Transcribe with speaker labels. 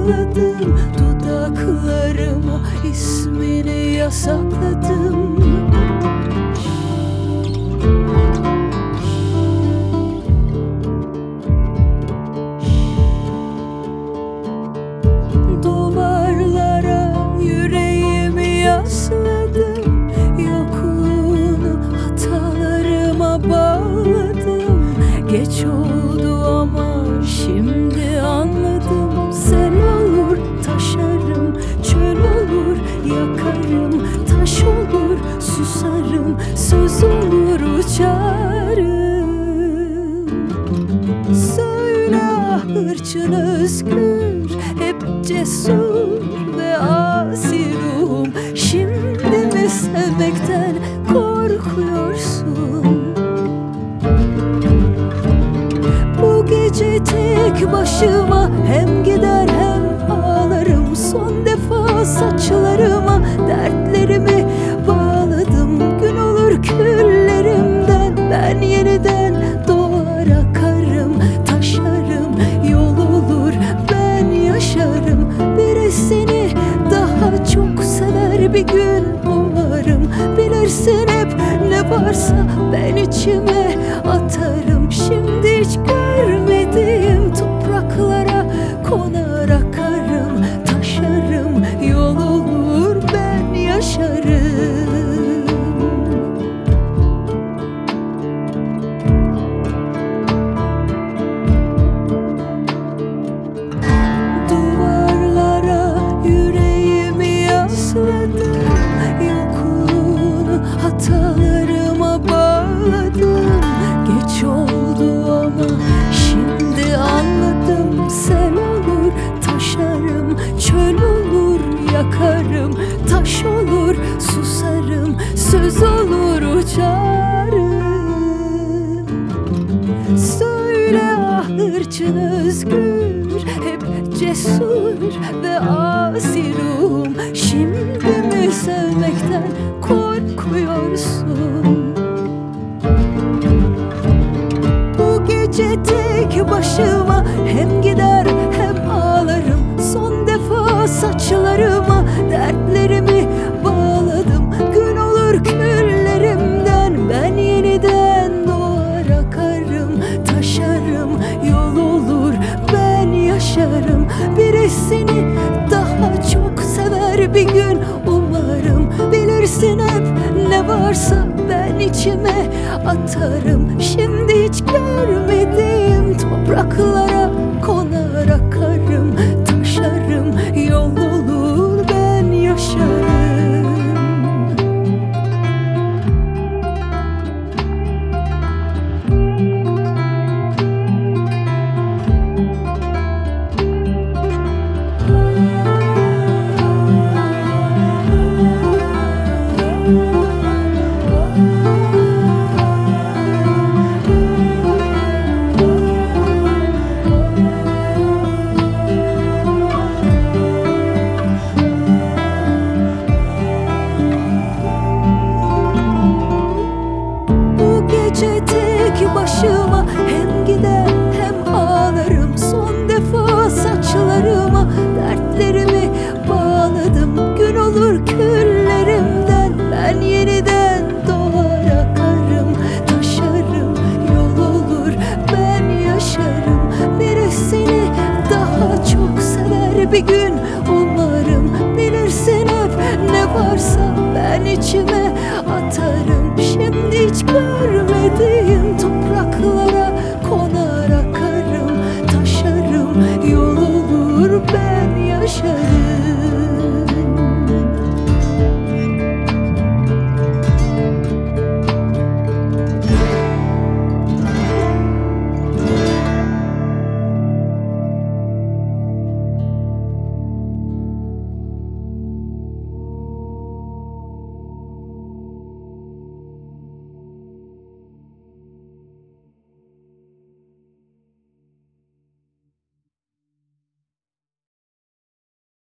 Speaker 1: bağladım, dudaklarıma ismini yasakladım. Duvarlara yüreğimi yasladım, yokluğunu hatalarıma bağladım. Geç oldu ama şimdi anladım. Sel olur taşarım, çöl olur yakarım, taş olur susarım, söz olur uçarım. Söyle hırçın özgür, hep cesur ve asi ruhum. Şimdi mi sevmekten korkuyorsun? Bu gece tek başıma hem gider hem ağlarım. Son defa saçlarıma dertlerimi bağladım. Gün olur küllerimden ben yeniden doğar akarım, taşarım, yol olur ben yaşarım. Biri seni daha çok sever bir gün umarım. Bilirsin hep ne varsa ben içime atarım. Şimdi hiç görmediğim topraklara konar akarım, taşarım, yol olur ben yaşarım. Duvarlara yüreğimi yasladım, yokluğunu hatalarıma bağladım. Geç oldu ama şimdi anladım. Sel olur taşarım, çöl olur yakarım, taş olur susarım, söz olur uçarım. Söyle hırçın özgür, hep cesur ve asi ruhum. Şimdi mi sevmekten korkuyorsun? Bu gece tek başıma hem gider hem ağlarım. Son defa saçlarıma dertlerimi bağladım. Gün olur küllerimden ben yeniden doğar akarım, taşarım, yol olur ben yaşarım. Biri seni daha çok sever bir gün umarım. Bilirsin hep ne varsa ben içime atarım. Şimdi hiç görmediğim topraklara konar akarım, taşarım, yol olur ben yaşarım. Gece tek başıma hem gider hem ağlarım. Son defa saçlarıma dertlerimi bağladım. Gün olur küllerimden ben yeniden doğar akarım, taşarım, yol olur ben yaşarım. Biri seni daha çok sever bir gün umarım. Bilirsin hep ne varsa ben içime atarım. Şimdi hiç görmedim